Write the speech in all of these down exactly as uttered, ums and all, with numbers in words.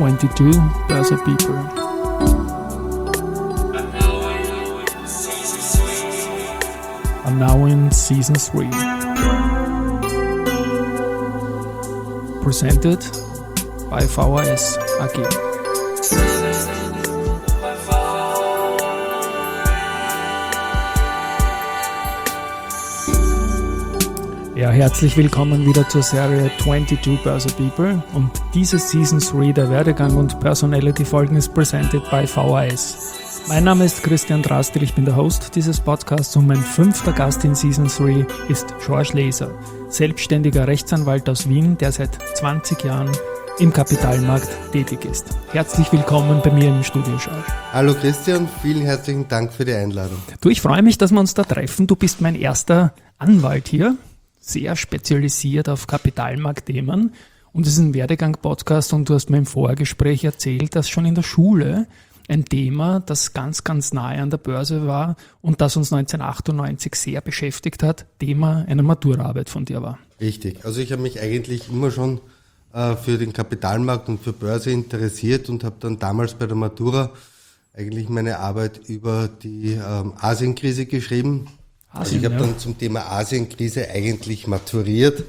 twenty-two Börse People. And now in Season three. Presented by V H S A G. Ja, herzlich willkommen wieder zur Serie twenty-two Börse People und diese Season drei der Werdegang und Personality Folgen ist presented by V H S. Mein Name ist Christian Drastil, ich bin der Host dieses Podcasts und mein fünfter Gast in Season drei ist George Laser, selbstständiger Rechtsanwalt aus Wien, der seit zwanzig Jahren im Kapitalmarkt tätig ist. Herzlich willkommen bei mir im Studio, George. Hallo Christian, vielen herzlichen Dank für die Einladung. Du, ich freue mich, dass wir uns da treffen. Du bist mein erster Anwalt hier. Sehr spezialisiert auf Kapitalmarktthemen und es ist ein Werdegang-Podcast und du hast mir im Vorgespräch erzählt, dass schon in der Schule ein Thema, das ganz, ganz nahe an der Börse war und das uns neunzehnhundertachtundneunzig sehr beschäftigt hat, Thema einer Maturaarbeit von dir war. Richtig, also ich habe mich eigentlich immer schon äh, für den Kapitalmarkt und für Börse interessiert und habe dann damals bei der Matura eigentlich meine Arbeit über die ähm, Asienkrise geschrieben. Also ich habe ja. dann zum Thema Asienkrise eigentlich maturiert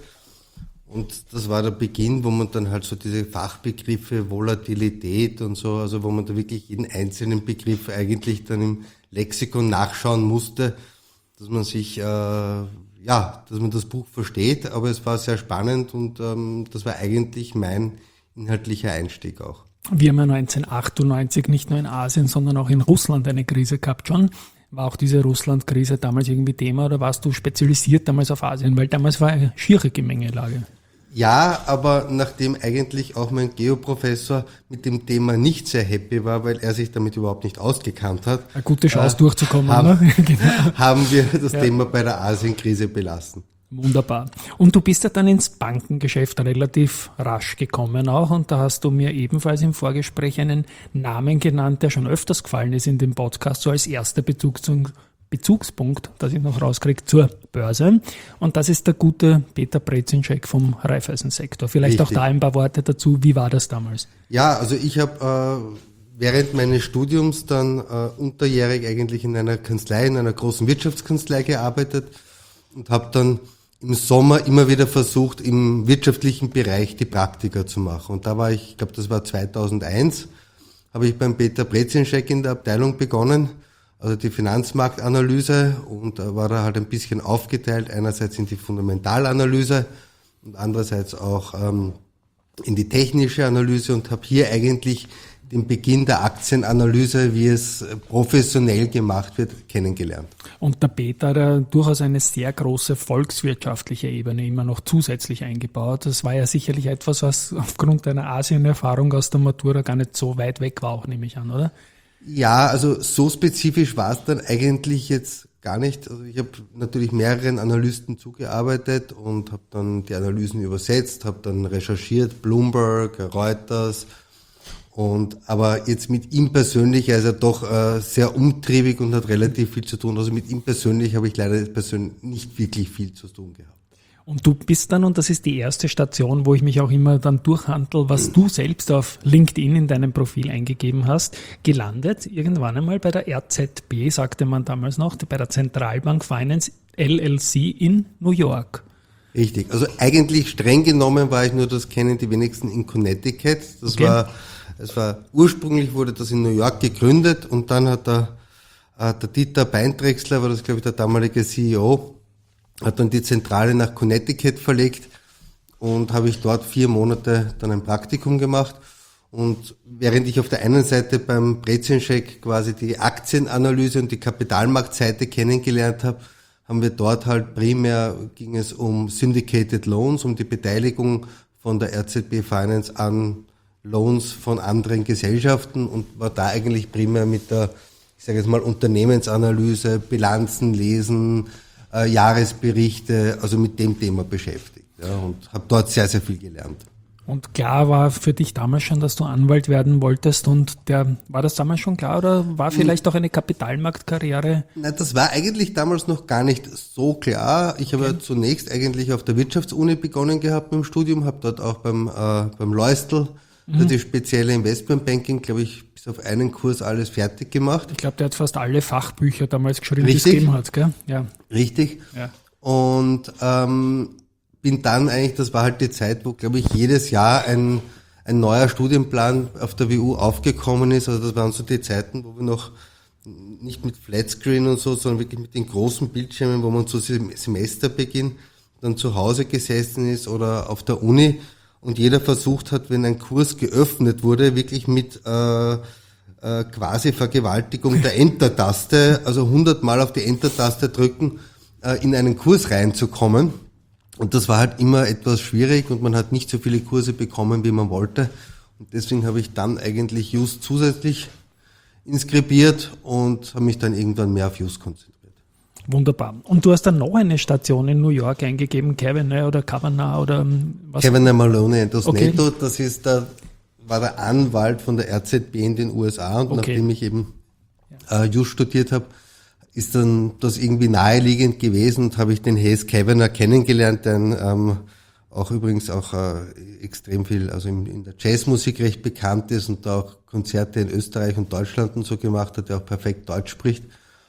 und das war der Beginn, wo man dann halt so diese Fachbegriffe Volatilität und so, also wo man da wirklich jeden einzelnen Begriff eigentlich dann im Lexikon nachschauen musste, dass man sich, äh, ja, dass man das Buch versteht, aber es war sehr spannend und ähm, das war eigentlich mein inhaltlicher Einstieg auch. Wir haben ja neunzehnhundertachtundneunzig nicht nur in Asien, sondern auch in Russland eine Krise gehabt schon. War auch diese Russland-Krise damals irgendwie Thema oder warst du spezialisiert damals auf Asien? Weil damals war eine schiere Gemengelage. Ja, aber nachdem eigentlich auch mein Geoprofessor mit dem Thema nicht sehr happy war, weil er sich damit überhaupt nicht ausgekannt hat. Eine gute Chance äh, durchzukommen. Haben, ne? Genau. haben wir das ja. Thema bei der Asienkrise belassen. Wunderbar. Und du bist ja dann ins Bankengeschäft relativ rasch gekommen auch und da hast du mir ebenfalls im Vorgespräch einen Namen genannt, der schon öfters gefallen ist in dem Podcast, so als erster Bezug zum Bezugspunkt, dass ich noch rauskriege, zur Börse. Und das ist der gute Peter Brezinschek vom Raiffeisensektor. Vielleicht Richtig. Auch da ein paar Worte dazu. Wie war das damals? Ja, also ich habe äh, während meines Studiums dann äh, unterjährig eigentlich in einer Kanzlei, in einer großen Wirtschaftskanzlei gearbeitet und habe dann im Sommer immer wieder versucht, im wirtschaftlichen Bereich die Praktika zu machen. Und da war ich, ich glaube, das war zweitausendeins, habe ich beim Peter Brezinschek in der Abteilung begonnen, also die Finanzmarktanalyse, und da war er halt ein bisschen aufgeteilt, einerseits in die Fundamentalanalyse und andererseits auch ähm, in die technische Analyse und habe hier eigentlich den Beginn der Aktienanalyse, wie es professionell gemacht wird, kennengelernt. Und der Peter hat ja durchaus eine sehr große volkswirtschaftliche Ebene immer noch zusätzlich eingebaut. Das war ja sicherlich etwas, was aufgrund deiner Asien-Erfahrung aus der Matura gar nicht so weit weg war, auch nehme ich an, oder? Ja, also so spezifisch war es dann eigentlich jetzt gar nicht. Also ich habe natürlich mehreren Analysten zugearbeitet und habe dann die Analysen übersetzt, habe dann recherchiert, Bloomberg, Reuters. Und aber jetzt mit ihm persönlich, er ist ja doch äh, sehr umtriebig und hat relativ viel zu tun. Also mit ihm persönlich habe ich leider persönlich nicht wirklich viel zu tun gehabt. Und du bist dann, und das ist die erste Station, wo ich mich auch immer dann durchhandle, was du selbst auf LinkedIn in deinem Profil eingegeben hast, gelandet irgendwann einmal bei der R Z B, sagte man damals noch, bei der Zentralbank Finance L L C in New York. Richtig, also eigentlich streng genommen war ich nur, das kennen die wenigsten, in Connecticut. Das okay. war Es war, ursprünglich wurde das in New York gegründet und dann hat der, äh, der Dieter Beindrechsler, war das glaube ich der damalige C E O, hat dann die Zentrale nach Connecticut verlegt und habe ich dort vier Monate dann ein Praktikum gemacht. Und während ich auf der einen Seite beim Brezinschek quasi die Aktienanalyse und die Kapitalmarktseite kennengelernt habe, haben wir dort halt primär, ging es um Syndicated Loans, um die Beteiligung von der R Z B Finance an Loans von anderen Gesellschaften und war da eigentlich primär mit der, ich sage jetzt mal, Unternehmensanalyse, Bilanzen lesen, äh, Jahresberichte, also mit dem Thema beschäftigt, ja, und habe dort sehr, sehr viel gelernt. Und klar war für dich damals schon, dass du Anwalt werden wolltest und der, war das damals schon klar oder war vielleicht auch eine Kapitalmarktkarriere? Nein, das war eigentlich damals noch gar nicht so klar. Ich habe okay. ja zunächst eigentlich auf der Wirtschaftsuni begonnen gehabt mit dem Studium, habe dort auch beim, äh, beim Leustel mhm. die spezielle Investmentbanking, glaube ich, bis auf einen Kurs alles fertig gemacht. Ich glaube, der hat fast alle Fachbücher damals geschrieben, die es gegeben hat, gell? Ja. Richtig. Ja. Und ähm, bin dann eigentlich, das war halt die Zeit, wo, glaube ich, jedes Jahr ein, ein neuer Studienplan auf der W U aufgekommen ist. Also das waren so die Zeiten, wo wir noch nicht mit Flatscreen und so, sondern wirklich mit den großen Bildschirmen, wo man zu Semesterbeginn dann zu Hause gesessen ist oder auf der Uni und jeder versucht hat, wenn ein Kurs geöffnet wurde, wirklich mit äh, äh, quasi Vergewaltigung der Enter-Taste, also hundertmal auf die Enter-Taste drücken, äh, in einen Kurs reinzukommen. Und das war halt immer etwas schwierig und man hat nicht so viele Kurse bekommen, wie man wollte. Und deswegen habe ich dann eigentlich Just zusätzlich inskribiert und habe mich dann irgendwann mehr auf Just konzentriert. Wunderbar. Und du hast dann noch eine Station in New York eingegeben, Kavanagh oder Kavanagh oder was? Kavanagh Maloney and Osneto, okay. das ist der, war der Anwalt von der R Z B in den U S A und okay. nachdem ich eben äh, Just studiert habe, ist dann das irgendwie naheliegend gewesen und habe ich den Hayes Kavanagh kennengelernt, der ähm, auch übrigens auch äh, extrem viel, also in, in der Jazzmusik recht bekannt ist und da auch Konzerte in Österreich und Deutschland und so gemacht hat, der auch perfekt Deutsch spricht.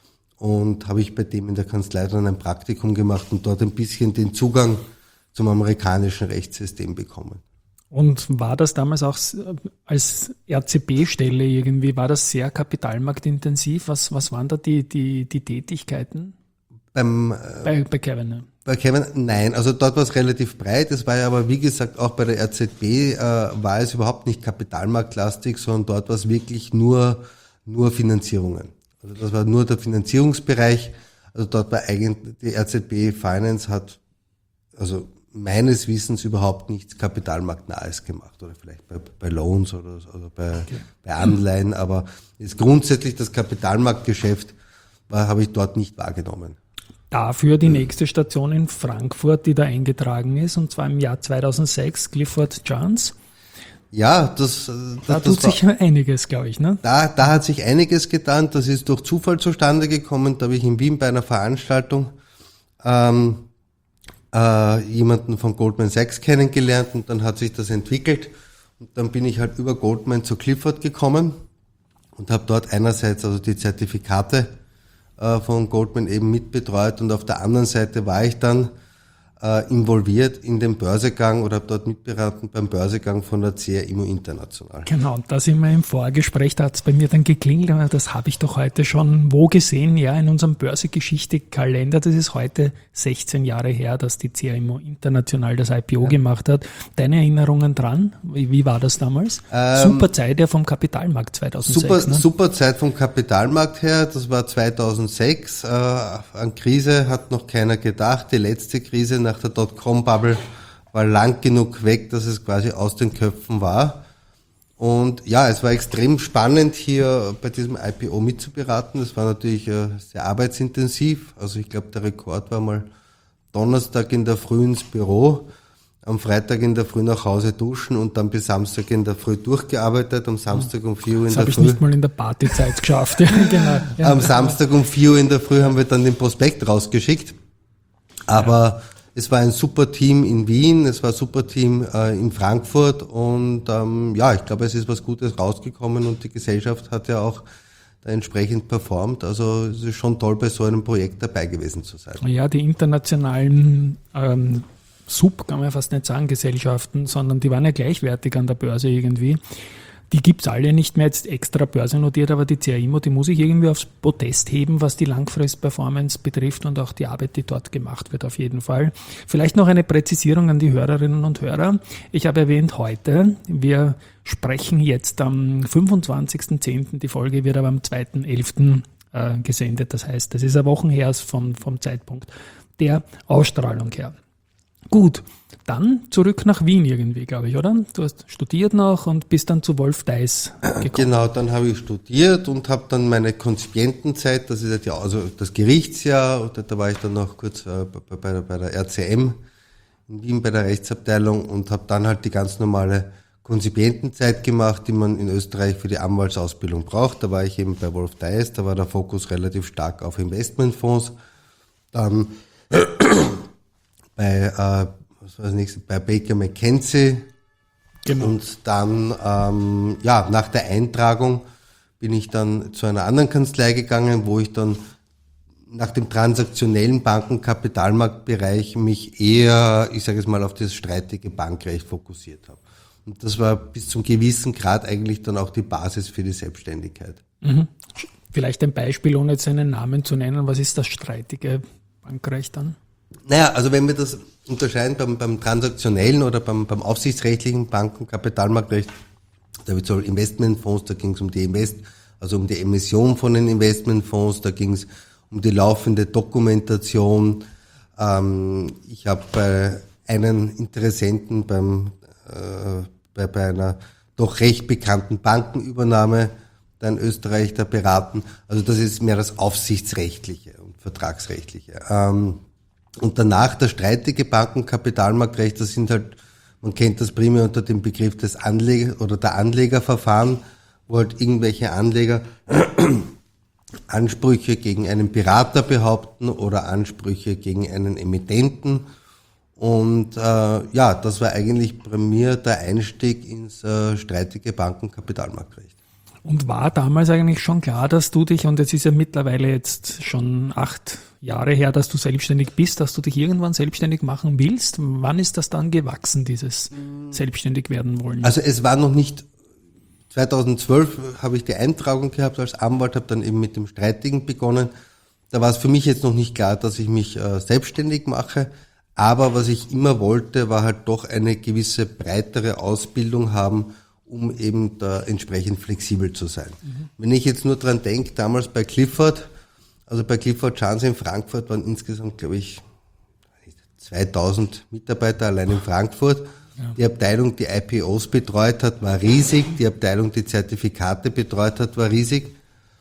Und habe ich bei dem in der Kanzlei dann ein Praktikum gemacht und dort ein bisschen den Zugang zum amerikanischen Rechtssystem bekommen. Und war das damals auch als R C B-Stelle irgendwie, war das sehr kapitalmarktintensiv? Was, was waren da die, die, die Tätigkeiten? Beim, bei, bei Kavanagh? Bei Kavanagh, nein, also dort war es relativ breit. Es war ja aber, wie gesagt, auch bei der R Z B äh, war es überhaupt nicht kapitalmarktlastig, sondern dort war es wirklich nur, nur Finanzierungen. Also das war nur der Finanzierungsbereich. Also dort war eigentlich, die R Z B Finance hat, also meines Wissens überhaupt nichts Kapitalmarktnahes gemacht. Oder vielleicht bei, bei Loans oder, oder bei, okay. bei Anleihen. Aber jetzt grundsätzlich das Kapitalmarktgeschäft war, habe ich dort nicht wahrgenommen. Dafür die nächste Station in Frankfurt, die da eingetragen ist, und zwar im Jahr zweitausendsechs, Clifford Chance. Ja, das, da das tut war, sich einiges, glaube ich, ne? Da, da hat sich einiges getan. Das ist durch Zufall zustande gekommen. Da habe ich in Wien bei einer Veranstaltung ähm, äh, jemanden von Goldman Sachs kennengelernt und dann hat sich das entwickelt. Und dann bin ich halt über Goldman zu Clifford gekommen und habe dort einerseits also die Zertifikate äh, von Goldman eben mitbetreut und auf der anderen Seite war ich dann äh, involviert in den Börsegang oder habe dort mitberaten beim Börsegang von der C R Immo International. Genau, da sind wir im Vorgespräch, da hat es bei mir dann geklingelt, aber das habe ich doch heute schon wo gesehen, ja, in unserem Börsegeschichte-Kalender. Das ist heute sechzehn Jahre her, dass die C R Immo International das I P O ja. gemacht hat. Deine Erinnerungen dran? Wie, wie war das damals? Ähm, super Zeit ja vom Kapitalmarkt zweitausendsechs. Super, ne? super Zeit vom Kapitalmarkt her, das war zweitausendsechs. Äh, an Krise hat noch keiner gedacht. Die letzte Krise nach der Dotcom-Bubble war lang genug weg, dass es quasi aus den Köpfen war. Und ja, es war extrem spannend, hier bei diesem I P O mitzuberaten. Es war natürlich äh, sehr arbeitsintensiv. Also ich glaube, der Rekord war mal Donnerstag in der Früh ins Büro, am Freitag in der Früh nach Hause duschen und dann bis Samstag in der Früh durchgearbeitet. Am Samstag um vier Uhr in das der Früh. Das habe ich nicht mal in der Partyzeit geschafft. Ja, genau. Ja, am Samstag um vier Uhr in der Früh haben wir dann den Prospekt rausgeschickt. Aber ja. Es war ein super Team in Wien, es war ein super Team äh, in Frankfurt und ähm, ja, ich glaube, es ist was Gutes rausgekommen und die Gesellschaft hat ja auch da entsprechend performt. Also es ist schon toll, bei so einem Projekt dabei gewesen zu sein. Ja, die internationalen ähm, Sub, kann man ja fast nicht sagen, Gesellschaften, sondern die waren ja gleichwertig an der Börse irgendwie. Die gibt's alle nicht mehr jetzt extra börsennotiert, aber die C R Immo, die muss ich irgendwie aufs Podest heben, was die Langfrist-Performance betrifft und auch die Arbeit, die dort gemacht wird auf jeden Fall. Vielleicht noch eine Präzisierung an die Hörerinnen und Hörer. Ich habe erwähnt heute, wir sprechen jetzt am fünfundzwanzigsten zehnten Die Folge wird aber am zweiten elften äh, gesendet. Das heißt, das ist eine Woche her vom, vom Zeitpunkt der Ausstrahlung her. Gut, dann zurück nach Wien irgendwie, glaube ich, oder? Du hast studiert noch und bist dann zu Wolf Theiss gekommen. Genau, dann habe ich studiert und habe dann meine Konzipientenzeit, das ist ja also das Gerichtsjahr, da, da war ich dann noch kurz äh, bei, bei, bei der R C M in Wien bei der Rechtsabteilung und habe dann halt die ganz normale Konzipientenzeit gemacht, die man in Österreich für die Anwaltsausbildung braucht. Da war ich eben bei Wolf Theiss, da war der Fokus relativ stark auf Investmentfonds. Dann bei, äh, was war das nächste, bei Baker McKenzie Genau. Und dann, ähm, ja, nach der Eintragung bin ich dann zu einer anderen Kanzlei gegangen, wo ich dann nach dem transaktionellen Banken-Kapitalmarktbereich mich eher, ich sage es mal, auf das streitige Bankrecht fokussiert habe. Und das war bis zum gewissen Grad eigentlich dann auch die Basis für die Selbstständigkeit. Mhm. Vielleicht ein Beispiel, ohne jetzt einen Namen zu nennen. Was ist das streitige Bankrecht dann? Naja, also wenn wir das unterscheiden beim, beim transaktionellen oder beim, beim aufsichtsrechtlichen Banken-Kapitalmarktrecht, da wird es um Investmentfonds, da ging es um die Invest, also um die Emission von den Investmentfonds, da ging es um die laufende Dokumentation. Ähm, ich habe bei einem Interessenten beim, äh, bei, bei einer doch recht bekannten Bankenübernahme da in Österreich da beraten. Also das ist mehr das Aufsichtsrechtliche und Vertragsrechtliche. Ähm, und danach das streitige Bankenkapitalmarktrecht, das sind halt, man kennt das primär unter dem Begriff des Anleger oder der Anlegerverfahren, wo halt irgendwelche Anleger Ansprüche gegen einen Berater behaupten oder Ansprüche gegen einen Emittenten. Und äh, ja, das war eigentlich bei mir der Einstieg ins äh, streitige Bankenkapitalmarktrecht. Und war damals eigentlich schon klar, dass du dich, und es ist ja mittlerweile jetzt schon acht Jahre her, dass du selbstständig bist, dass du dich irgendwann selbstständig machen willst? Wann ist das dann gewachsen, dieses selbstständig werden wollen? Also es war noch nicht, zweitausendzwölf habe ich die Eintragung gehabt als Anwalt, habe dann eben mit dem Streitigen begonnen. Da war es für mich jetzt noch nicht klar, dass ich mich äh, selbstständig mache. Aber was ich immer wollte, war halt doch eine gewisse breitere Ausbildung haben, um eben da entsprechend flexibel zu sein. Mhm. Wenn ich jetzt nur dran denke, damals bei Clifford, also bei Clifford Chance in Frankfurt waren insgesamt, glaube ich, zweitausend Mitarbeiter allein in Frankfurt. Ja. Die Abteilung, die I P Os betreut hat, war riesig. Die Abteilung, die Zertifikate betreut hat, war riesig.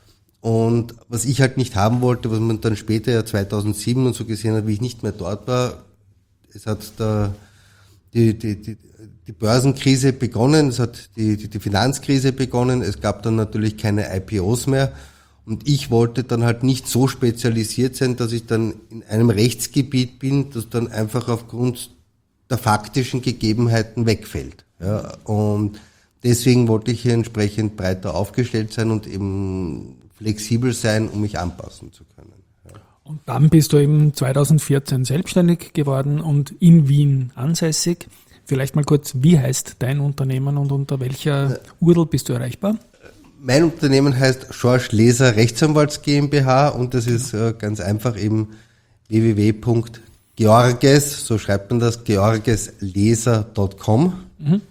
Und was ich halt nicht haben wollte, was man dann später ja zweitausendsieben und so gesehen hat, wie ich nicht mehr dort war, es hat da die, die, die, die Börsenkrise begonnen, es hat die, die, die Finanzkrise begonnen, es gab dann natürlich keine I P Os mehr. Und ich wollte dann halt nicht so spezialisiert sein, dass ich dann in einem Rechtsgebiet bin, das dann einfach aufgrund der faktischen Gegebenheiten wegfällt. Ja, und deswegen wollte ich hier entsprechend breiter aufgestellt sein und eben flexibel sein, um mich anpassen zu können. Ja. Und dann bist du eben zweitausendvierzehn selbstständig geworden und in Wien ansässig. Vielleicht mal kurz, wie heißt dein Unternehmen und unter welcher U R L bist du erreichbar? Mein Unternehmen heißt Schorsch Leser Rechtsanwalts GmbH und das ist äh, ganz einfach eben w w w Punkt georges, so schreibt man das, georgesleser Punkt com. Mhm.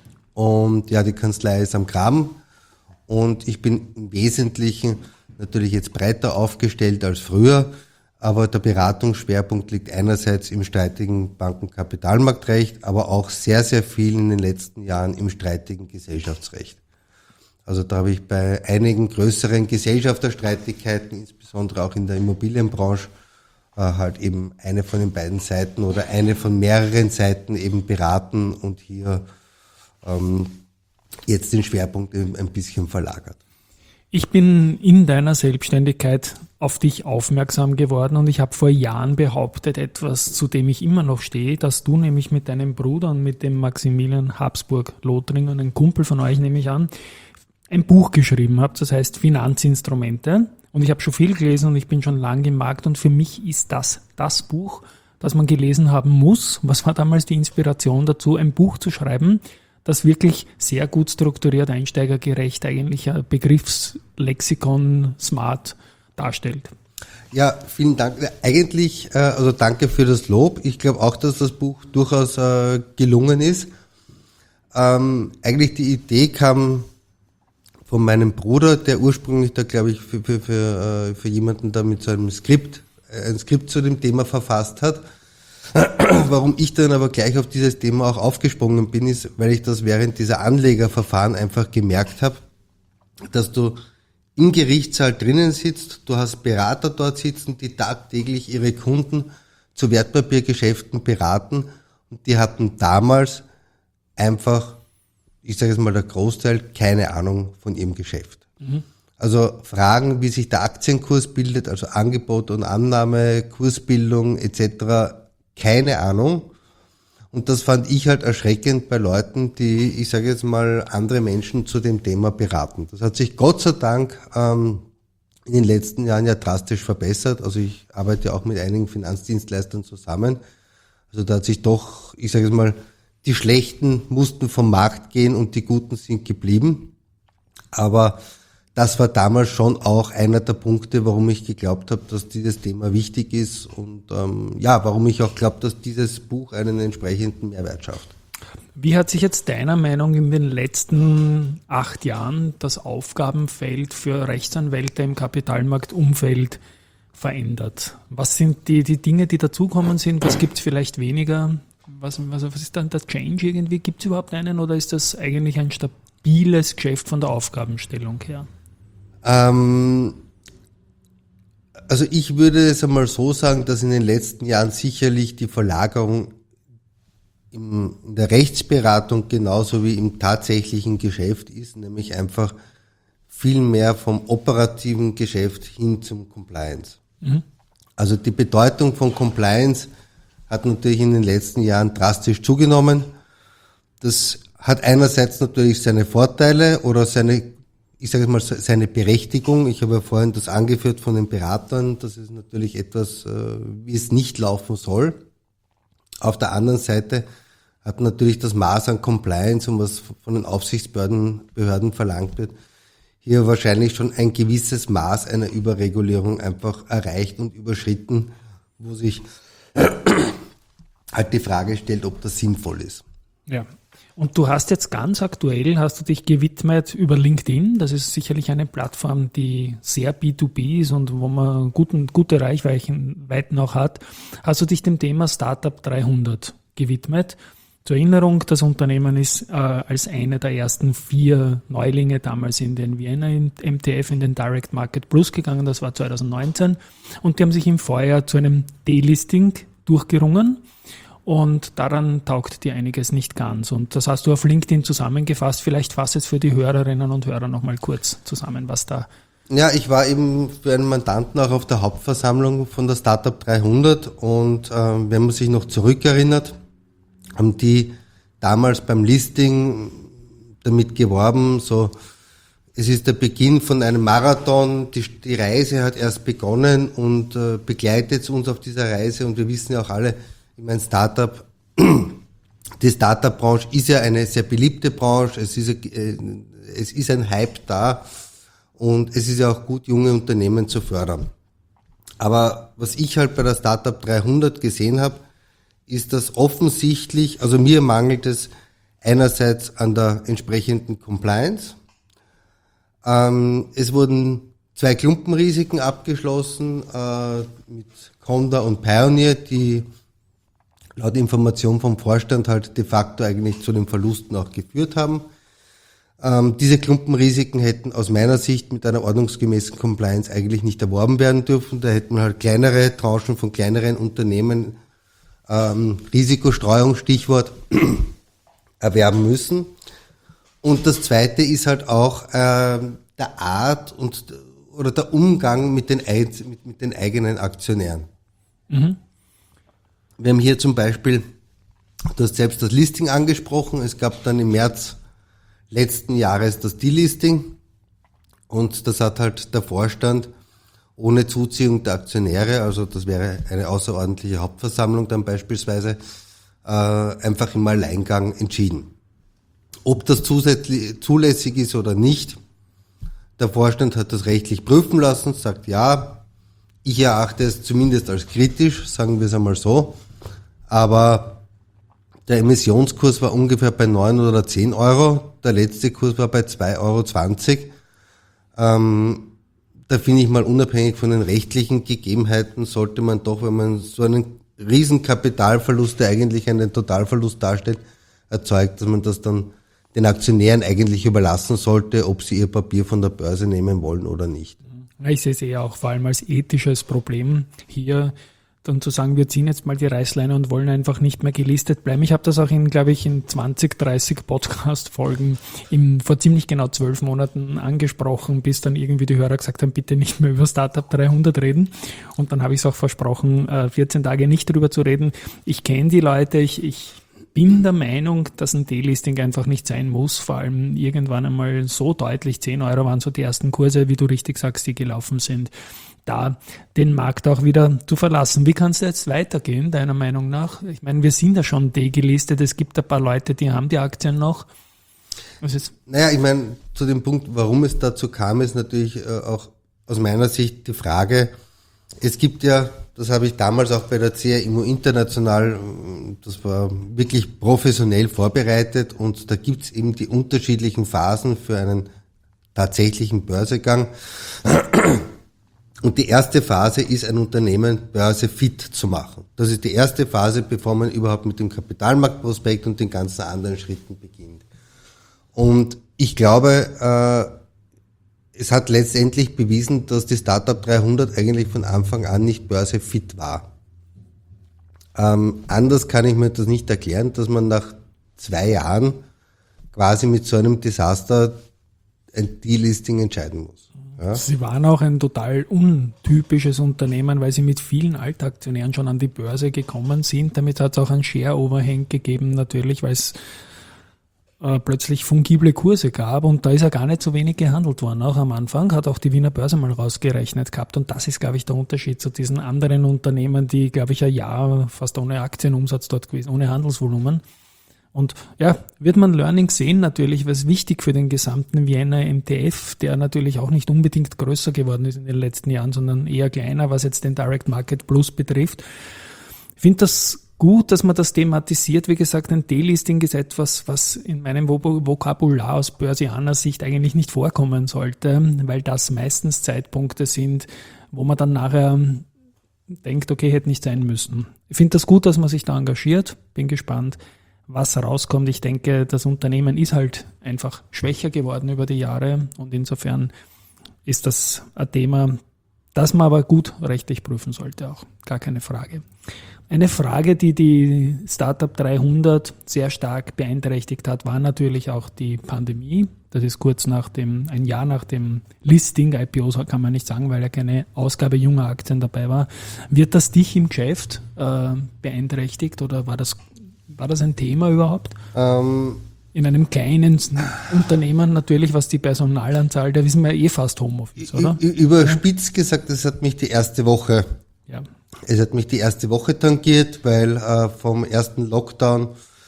Und ja, die Kanzlei ist am Graben und ich bin im Wesentlichen natürlich jetzt breiter aufgestellt als früher, aber der Beratungsschwerpunkt liegt einerseits im streitigen Bankenkapitalmarktrecht, aber auch sehr, sehr viel in den letzten Jahren im streitigen Gesellschaftsrecht. Also da habe ich bei einigen größeren Gesellschafterstreitigkeiten, insbesondere auch in der Immobilienbranche, äh, halt eben eine von den beiden Seiten oder eine von mehreren Seiten eben beraten und hier ähm, jetzt den Schwerpunkt ein bisschen verlagert. Ich bin in deiner Selbstständigkeit auf dich aufmerksam geworden und ich habe vor Jahren behauptet, etwas, zu dem ich immer noch stehe, dass du nämlich mit deinem Bruder und mit dem Maximilian Habsburg-Lothringen, einen Kumpel von euch nehme ich an, ein Buch geschrieben habt, das heißt Finanzinstrumente. Und ich habe schon viel gelesen und ich bin schon lange im Markt und für mich ist das das Buch, das man gelesen haben muss. Was war damals die Inspiration dazu, ein Buch zu schreiben, das wirklich sehr gut strukturiert, einsteigergerecht, eigentlich ein Begriffslexikon smart darstellt? Ja, vielen Dank. Eigentlich, äh, also danke für das Lob. Ich glaube auch, dass das Buch durchaus äh, gelungen ist. Ähm, eigentlich die Idee kam von meinem Bruder, der ursprünglich da, glaube ich, für, für, für, äh, für jemanden da mit so einem Skript, äh, ein Skript zu dem Thema verfasst hat. Warum ich dann aber gleich auf dieses Thema auch aufgesprungen bin, ist, weil ich das während dieser Anlegerverfahren einfach gemerkt habe, dass du im Gerichtssaal drinnen sitzt, du hast Berater dort sitzen, die tagtäglich ihre Kunden zu Wertpapiergeschäften beraten und die hatten damals einfach, ich sage jetzt mal der Großteil, keine Ahnung von ihrem Geschäft. Mhm. Also Fragen, wie sich der Aktienkurs bildet, also Angebot und Annahme, Kursbildung et cetera, keine Ahnung. Und das fand ich halt erschreckend bei Leuten, die, ich sage jetzt mal, andere Menschen zu dem Thema beraten. Das hat sich Gott sei Dank ähm, in den letzten Jahren ja drastisch verbessert. Also ich arbeite auch mit einigen Finanzdienstleistern zusammen. Also da hat sich doch, ich sage jetzt mal, die Schlechten mussten vom Markt gehen und die Guten sind geblieben. Aber das war damals schon auch einer der Punkte, warum ich geglaubt habe, dass dieses Thema wichtig ist und ähm, ja, warum ich auch glaube, dass dieses Buch einen entsprechenden Mehrwert schafft. Wie hat sich jetzt deiner Meinung in den letzten acht Jahren das Aufgabenfeld für Rechtsanwälte im Kapitalmarktumfeld verändert? Was sind die, die Dinge, die dazukommen sind? Was gibt es vielleicht weniger? Was, was, was ist dann der Change irgendwie? Gibt es überhaupt einen oder ist das eigentlich ein stabiles Geschäft von der Aufgabenstellung her? Ähm, also ich würde es einmal so sagen, dass in den letzten Jahren sicherlich die Verlagerung im, in der Rechtsberatung genauso wie im tatsächlichen Geschäft ist, nämlich einfach viel mehr vom operativen Geschäft hin zum Compliance. Mhm. Also die Bedeutung von Compliance hat natürlich in den letzten Jahren drastisch zugenommen. Das hat einerseits natürlich seine Vorteile oder seine, ich sage mal, seine Berechtigung. Ich habe ja vorhin das angeführt von den Beratern, das ist natürlich etwas, wie es nicht laufen soll. Auf der anderen Seite hat natürlich das Maß an Compliance und was von den Aufsichtsbehörden Behörden verlangt wird, hier wahrscheinlich schon ein gewisses Maß einer Überregulierung einfach erreicht und überschritten, wo sich halt die Frage stellt, ob das sinnvoll ist. Ja. Und du hast jetzt ganz aktuell, hast du dich gewidmet über LinkedIn. Das ist sicherlich eine Plattform, die sehr B zwei B ist und wo man guten, gute Reichweiten auch hat. Hast du dich dem Thema Startup dreihundert gewidmet? Zur Erinnerung, das Unternehmen ist äh, als eine der ersten vier Neulinge damals in den Vienna M T F, in den Direct Market Plus gegangen. Das war zwanzig neunzehn. Und die haben sich im Vorjahr zu einem Delisting durchgerungen. Und daran taugt dir einiges nicht ganz. Und das hast du auf LinkedIn zusammengefasst. Vielleicht fass es für die Hörerinnen und Hörer nochmal kurz zusammen, was da... Ja, ich war eben für einen Mandanten auch auf der Hauptversammlung von der Startup dreihundert und äh, wenn man sich noch zurückerinnert, haben die damals beim Listing damit geworben, so, es ist der Beginn von einem Marathon, die, die Reise hat erst begonnen und äh, begleitet uns auf dieser Reise und wir wissen ja auch alle, ich meine, Startup, die Startup-Branche ist ja eine sehr beliebte Branche, es ist, äh, es ist ein Hype da und es ist ja auch gut, junge Unternehmen zu fördern. Aber was ich halt bei der Startup dreihundert gesehen habe, ist das offensichtlich, also mir mangelt es einerseits an der entsprechenden Compliance. Ähm, es wurden zwei Klumpenrisiken abgeschlossen äh, mit Conda und Pioneer, die laut Information vom Vorstand halt de facto eigentlich zu den Verlusten auch geführt haben. Ähm, diese Klumpenrisiken hätten aus meiner Sicht mit einer ordnungsgemäßen Compliance eigentlich nicht erworben werden dürfen. Da hätten wir halt kleinere Tranchen von kleineren Unternehmen, ähm, Risikostreuung, Stichwort, erwerben müssen. Und das Zweite ist halt auch äh, der Art und oder der Umgang mit den, mit, mit den eigenen Aktionären. Mhm. Wir haben hier zum Beispiel, du hast selbst das Listing angesprochen, es gab dann im März letzten Jahres das Delisting und das hat halt der Vorstand ohne Zuziehung der Aktionäre, also das wäre eine außerordentliche Hauptversammlung dann beispielsweise, äh, einfach im Alleingang entschieden. Ob das zusätzlich zulässig ist oder nicht, der Vorstand hat das rechtlich prüfen lassen, sagt ja, ich erachte es zumindest als kritisch, sagen wir es einmal so, aber der Emissionskurs war ungefähr bei neun oder zehn Euro, der letzte Kurs war bei zwei Euro zwanzig. Ähm, da finde ich mal, unabhängig von den rechtlichen Gegebenheiten, sollte man doch, wenn man so einen riesen Kapitalverlust, der eigentlich einen Totalverlust darstellt, erzeugt, dass man das dann den Aktionären eigentlich überlassen sollte, ob sie ihr Papier von der Börse nehmen wollen oder nicht. Ich sehe es eher auch vor allem als ethisches Problem hier, dann zu sagen, wir ziehen jetzt mal die Reißleine und wollen einfach nicht mehr gelistet bleiben. Ich habe das auch in, glaube ich, in zwanzig, dreißig Podcast-Folgen im, vor ziemlich genau zwölf Monaten angesprochen, bis dann irgendwie die Hörer gesagt haben, bitte nicht mehr über Startup dreihundert reden. Und dann habe ich es auch versprochen, vierzehn Tage nicht drüber zu reden. Ich kenne die Leute, ich, ich bin der Meinung, dass ein Delisting einfach nicht sein muss, vor allem irgendwann einmal so deutlich, zehn Euro waren so die ersten Kurse, wie du richtig sagst, die gelaufen sind, da den Markt auch wieder zu verlassen. Wie kann es jetzt weitergehen, deiner Meinung nach? Ich meine, wir sind ja schon degelistet, es gibt ein paar Leute, die haben die Aktien noch. Was ist? Naja, ich meine, zu dem Punkt, warum es dazu kam, ist natürlich äh, auch aus meiner Sicht die Frage, es gibt ja, das habe ich damals auch bei der C R Immo International, das war wirklich professionell vorbereitet und da gibt es eben die unterschiedlichen Phasen für einen tatsächlichen Börsegang. Und die erste Phase ist, ein Unternehmen börsefit zu machen. Das ist die erste Phase, bevor man überhaupt mit dem Kapitalmarktprospekt und den ganzen anderen Schritten beginnt. Und ich glaube, äh, es hat letztendlich bewiesen, dass die Startup dreihundert eigentlich von Anfang an nicht börsefit war. Ähm, anders kann ich mir das nicht erklären, dass man nach zwei Jahren quasi mit so einem Desaster ein Delisting entscheiden muss. Ja. Sie waren auch ein total untypisches Unternehmen, weil sie mit vielen Altaktionären schon an die Börse gekommen sind. Damit hat es auch einen Share-Overhang gegeben natürlich, weil es äh, plötzlich fungible Kurse gab und da ist ja gar nicht so wenig gehandelt worden. Auch am Anfang hat auch die Wiener Börse mal rausgerechnet gehabt und das ist, glaube ich, der Unterschied zu diesen anderen Unternehmen, die, glaube ich, ein Jahr fast ohne Aktienumsatz dort gewesen, ohne Handelsvolumen. Und ja, wird man Learning sehen natürlich, was wichtig für den gesamten Vienna M T F, der natürlich auch nicht unbedingt größer geworden ist in den letzten Jahren, sondern eher kleiner, was jetzt den Direct Market Plus betrifft. Ich finde das gut, dass man das thematisiert. Wie gesagt, ein Delisting ist etwas, was in meinem Vokabular aus börsianer Sicht eigentlich nicht vorkommen sollte, weil das meistens Zeitpunkte sind, wo man dann nachher denkt, okay, hätte nicht sein müssen. Ich finde das gut, dass man sich da engagiert. Bin gespannt, was rauskommt. Ich denke, das Unternehmen ist halt einfach schwächer geworden über die Jahre und insofern ist das ein Thema, das man aber gut rechtlich prüfen sollte auch. Gar keine Frage. Eine Frage, die die Startup dreihundert sehr stark beeinträchtigt hat, war natürlich auch die Pandemie. Das ist kurz nach dem, ein Jahr nach dem Listing, I P Os kann man nicht sagen, weil ja keine Ausgabe junger Aktien dabei war. Wird das dich im Geschäft äh, beeinträchtigt oder war das War das ein Thema überhaupt? Ähm, In einem kleinen Unternehmen natürlich, was die Personalanzahl, da wissen wir eh fast Homeoffice, oder? Überspitzt gesagt, es hat mich die erste Woche, ja. es hat mich die erste Woche tangiert, weil äh, vom ersten Lockdown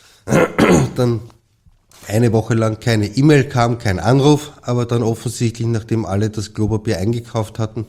dann eine Woche lang keine E-Mail kam, kein Anruf, aber dann offensichtlich, nachdem alle das Klopapier eingekauft hatten,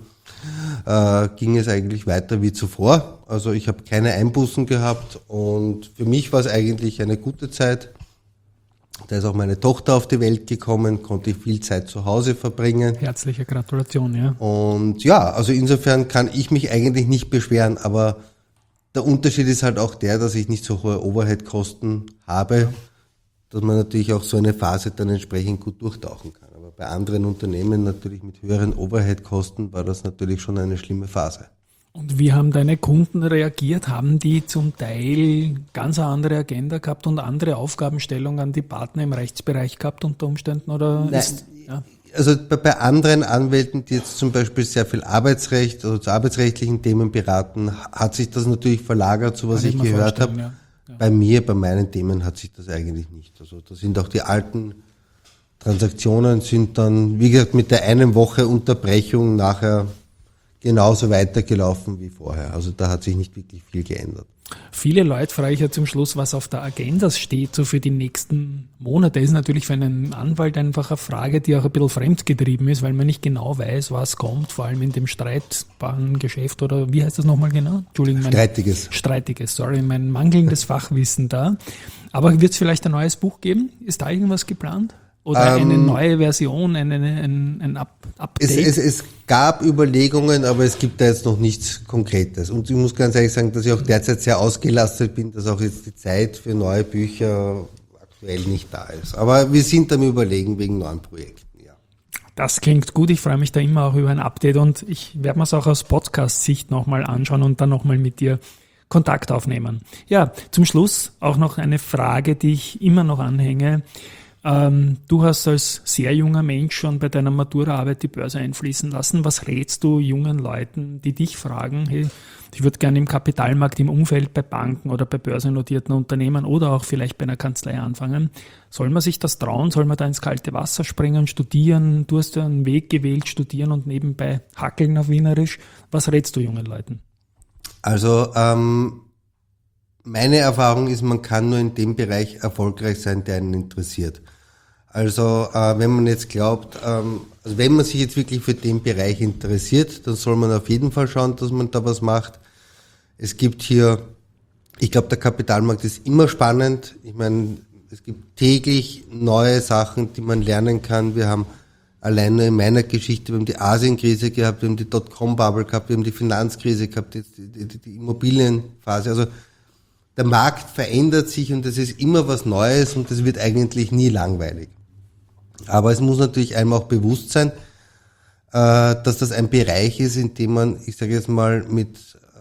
Äh, ging es eigentlich weiter wie zuvor. Also ich habe keine Einbußen gehabt und für mich war es eigentlich eine gute Zeit. Da ist auch meine Tochter auf die Welt gekommen, konnte ich viel Zeit zu Hause verbringen. Herzliche Gratulation, ja. Und ja, also insofern kann ich mich eigentlich nicht beschweren, aber der Unterschied ist halt auch der, dass ich nicht so hohe Overhead-Kosten habe, ja. Dass man natürlich auch so eine Phase dann entsprechend gut durchtauchen kann. Aber bei anderen Unternehmen natürlich mit höheren Overhead-Kosten war das natürlich schon eine schlimme Phase. Und wie haben deine Kunden reagiert? Haben die zum Teil ganz eine andere Agenda gehabt und andere Aufgabenstellungen an die Partner im Rechtsbereich gehabt unter Umständen? Oder Nein, ist, ja. Also bei, bei anderen Anwälten, die jetzt zum Beispiel sehr viel Arbeitsrecht oder zu arbeitsrechtlichen Themen beraten, hat sich das natürlich verlagert, so was ich, ich gehört habe. Ja. Ja. Bei mir, bei meinen Themen hat sich das eigentlich nicht. Also da sind auch die alten Transaktionen sind dann, wie gesagt, mit der einen Woche Unterbrechung nachher genauso weitergelaufen wie vorher. Also da hat sich nicht wirklich viel geändert. Viele Leute frage ich ja zum Schluss, was auf der Agenda steht, so für die nächsten Monate. Das ist natürlich für einen Anwalt einfach eine Frage, die auch ein bisschen fremdgetrieben ist, weil man nicht genau weiß, was kommt, vor allem in dem streitbaren Geschäft oder wie heißt das nochmal genau? Entschuldigung. Mein, Streitiges. Streitiges, sorry, mein mangelndes Fachwissen da. Aber wird es vielleicht ein neues Buch geben? Ist da irgendwas geplant? Oder eine ähm, neue Version, ein, ein, ein Update? Es, es, es gab Überlegungen, aber es gibt da jetzt noch nichts Konkretes. Und ich muss ganz ehrlich sagen, dass ich auch derzeit sehr ausgelastet bin, dass auch jetzt die Zeit für neue Bücher aktuell nicht da ist. Aber wir sind am Überlegen wegen neuen Projekten, ja. Das klingt gut. Ich freue mich da immer auch über ein Update und ich werde mir es auch aus Podcast-Sicht nochmal anschauen und dann nochmal mit dir Kontakt aufnehmen. Ja, zum Schluss auch noch eine Frage, die ich immer noch anhänge. Ähm, du hast als sehr junger Mensch schon bei deiner Maturaarbeit die Börse einfließen lassen. Was rätst du jungen Leuten, die dich fragen, hey, ich würde gerne im Kapitalmarkt, im Umfeld bei Banken oder bei börsennotierten Unternehmen oder auch vielleicht bei einer Kanzlei anfangen? Soll man sich das trauen? Soll man da ins kalte Wasser springen, studieren? Du hast ja einen Weg gewählt, studieren und nebenbei hackeln auf Wienerisch. Was rätst du jungen Leuten? Also ähm, meine Erfahrung ist, man kann nur in dem Bereich erfolgreich sein, der einen interessiert. Also äh, wenn man jetzt glaubt, ähm, also wenn man sich jetzt wirklich für den Bereich interessiert, dann soll man auf jeden Fall schauen, dass man da was macht. Es gibt hier, ich glaube, der Kapitalmarkt ist immer spannend. Ich meine, es gibt täglich neue Sachen, die man lernen kann. Wir haben allein nur in meiner Geschichte, wir haben die Asienkrise gehabt, wir haben die Dotcom-Bubble gehabt, wir haben die Finanzkrise gehabt, die, die, die Immobilienphase. Also der Markt verändert sich und es ist immer was Neues und es wird eigentlich nie langweilig. Aber es muss natürlich einem auch bewusst sein, äh, dass das ein Bereich ist, in dem man, ich sage jetzt mal mit,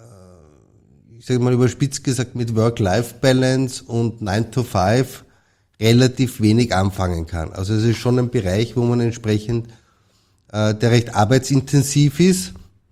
äh, ich sage mal überspitzt gesagt, mit Work-Life-Balance und nine to five relativ wenig anfangen kann. Also es ist schon ein Bereich, wo man entsprechend, äh, der recht arbeitsintensiv ist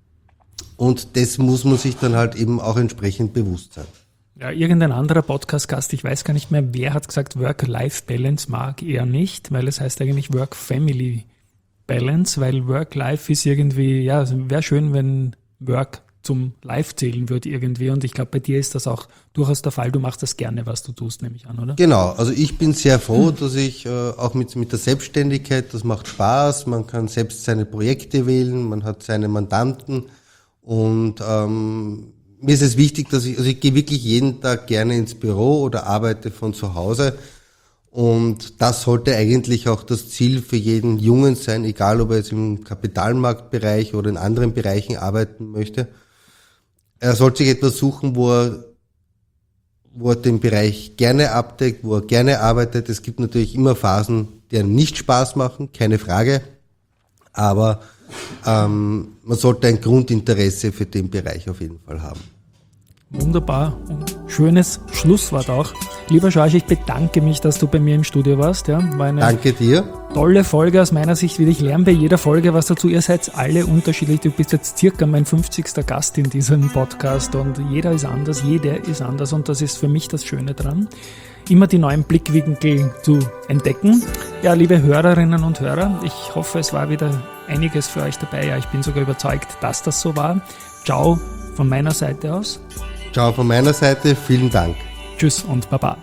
und das muss man sich dann halt eben auch entsprechend bewusst sein. Ja, irgendein anderer Podcast-Gast, ich weiß gar nicht mehr, wer hat gesagt, Work-Life-Balance mag er nicht, weil es heißt eigentlich Work-Family-Balance, weil Work-Life ist irgendwie, ja, also wäre schön, wenn Work zum Life zählen würde irgendwie und ich glaube, bei dir ist das auch durchaus der Fall, du machst das gerne, was du tust, nehme ich an, oder? Genau, also ich bin sehr froh, hm. dass ich äh, auch mit, mit der Selbstständigkeit, das macht Spaß, man kann selbst seine Projekte wählen, man hat seine Mandanten und ähm, mir ist es wichtig, dass ich, also ich gehe wirklich jeden Tag gerne ins Büro oder arbeite von zu Hause und das sollte eigentlich auch das Ziel für jeden Jungen sein, egal ob er jetzt im Kapitalmarktbereich oder in anderen Bereichen arbeiten möchte. Er sollte sich etwas suchen, wo er, wo er den Bereich gerne abdeckt, wo er gerne arbeitet. Es gibt natürlich immer Phasen, die einem nicht Spaß machen, keine Frage, aber ähm, man sollte ein Grundinteresse für den Bereich auf jeden Fall haben. Wunderbar und schönes Schlusswort auch. Lieber Schorsch, ich bedanke mich, dass du bei mir im Studio warst. Ja, war eine Danke dir. Tolle Folge aus meiner Sicht wieder. Ich lerne bei jeder Folge was dazu. Ihr seid alle unterschiedlich. Du bist jetzt circa mein fünfzigster Gast in diesem Podcast und jeder ist anders, jeder ist anders und das ist für mich das Schöne dran, immer die neuen Blickwinkel zu entdecken. Ja, liebe Hörerinnen und Hörer, ich hoffe, es war wieder einiges für euch dabei. Ja, ich bin sogar überzeugt, dass das so war. Ciao von meiner Seite aus. Ciao von meiner Seite, vielen Dank. Tschüss und Baba.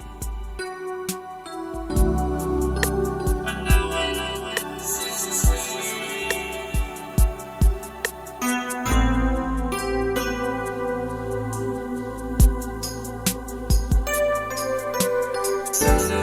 So